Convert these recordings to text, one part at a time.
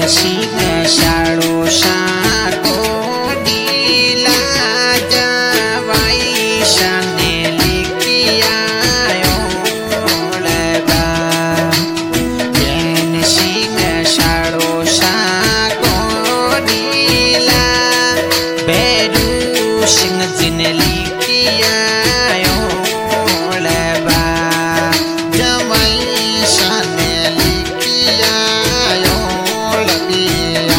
सिंह शाड़ो शाको नीला जवाई शाने लिखिया ओलबा जैन सिंह शाड़ो शाको नीला बेरू सिंह जिन लिखिया ओलबा जवाई शाने लिखिया ओलबिया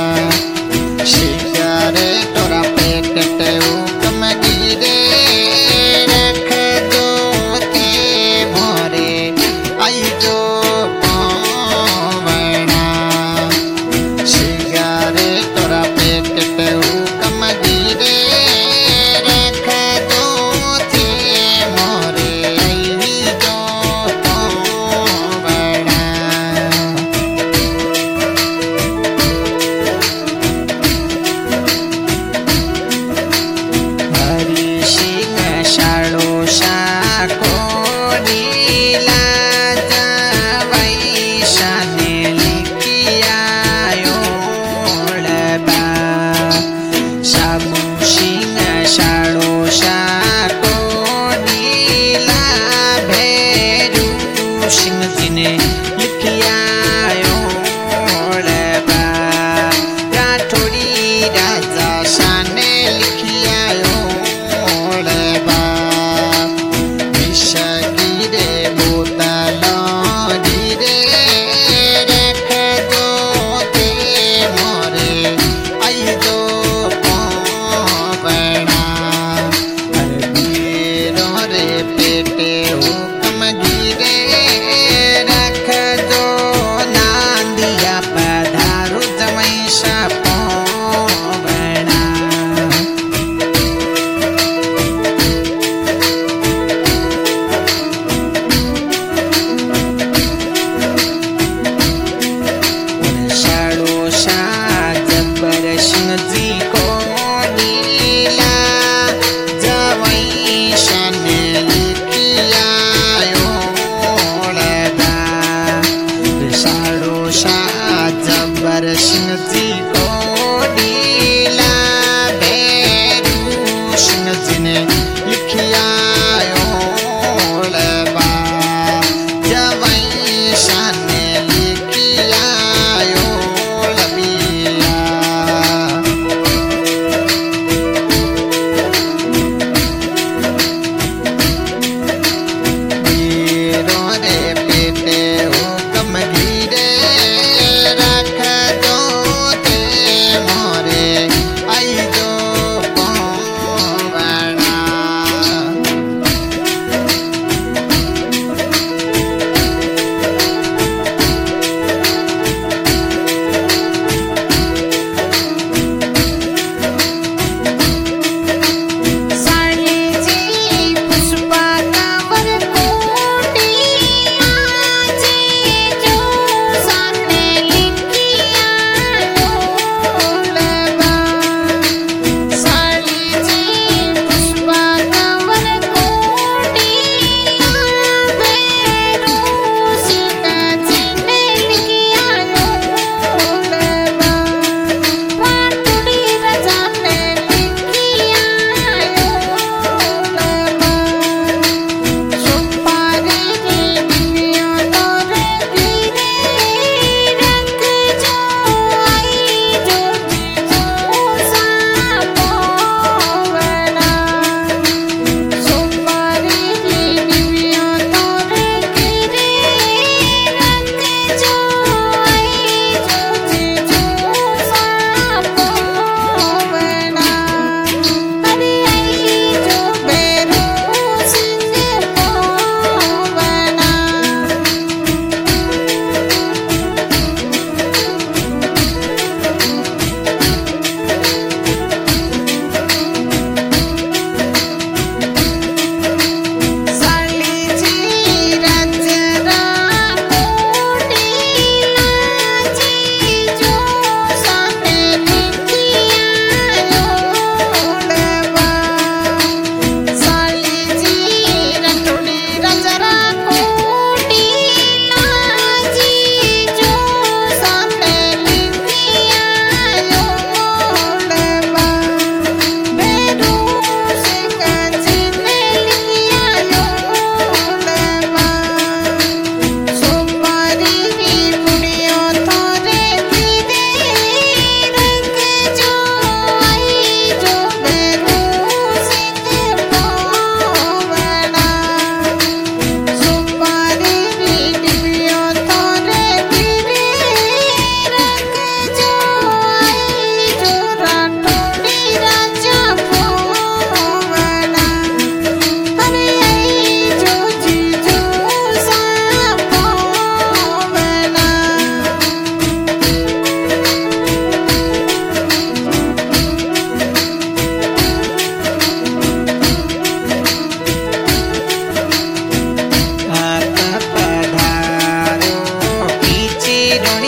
शिकारे तोरा पेट हुक्म गिरे रख दो के मोरे आई जो पावना शिकारे तोरा पेट हुक्म गिरे रख दो के मोरे आई जो पावना हरि सिंह शाड़ो शाको नीला जवाई शाने लिखिया ओलबा साबु सिंह शाड़ो शाको नीला भेरू सिंह जिने लिखिया ओलबा राठौड़ी राजा शाने लिखिया ओलबा विषगिरे बोतलो गिरे रख दो के मोरे आई दो पावना वीरो रे पेटे हुक्म गिरे रख दो नांदिया पधारो जवैसा पावना शाड़ो शाह जब्बर सिंह जी को नीला जवाई शाने लिखिया ओलबा शाड़ो शाह जब्बर सिंह जी को नीला भेरू सिंह जी ने लिखिया ओलबा जवाई शाने लिखिया ओलबिया वीरो रे पेटे हुक्म गिरे रख दो के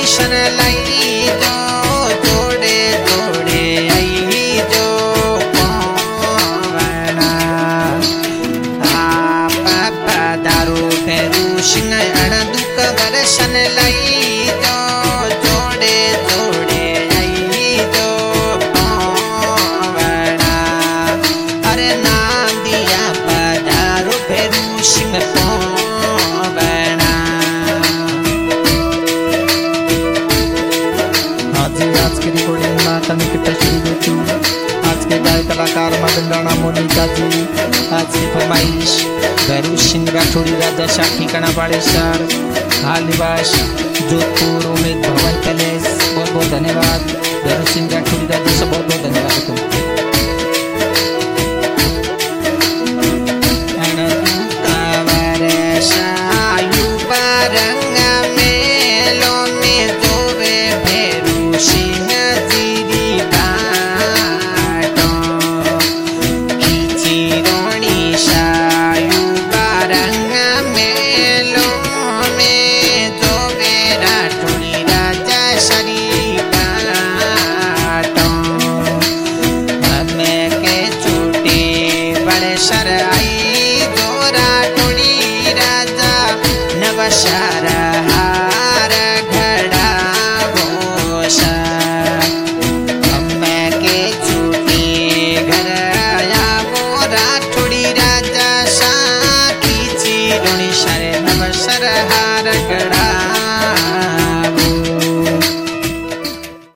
दर्शन लई जो जोड़े जोड़े आई जो पवना पापा दारू फेरू सिंह अण दुख दर्शन लई जो जोड़े जोड़े आई जो पवना अरे ना दिया पधारो फेरू सिंह पवना। आज की रिकॉर्डिंग में तनिक तस्वीर देती हूँ। आज के गाय कलाकार मदन राणा मोनिका जी। आज की फरमाइश भैरू सिंह राठौड़ी राजा शाह ठिकाना बाड़ेसर हाल निवास जोधपुर उम्मीद भवन पैलेस। बहुत बहुत धन्यवाद भैरू सिंह राठौड़ी राजा से बहुत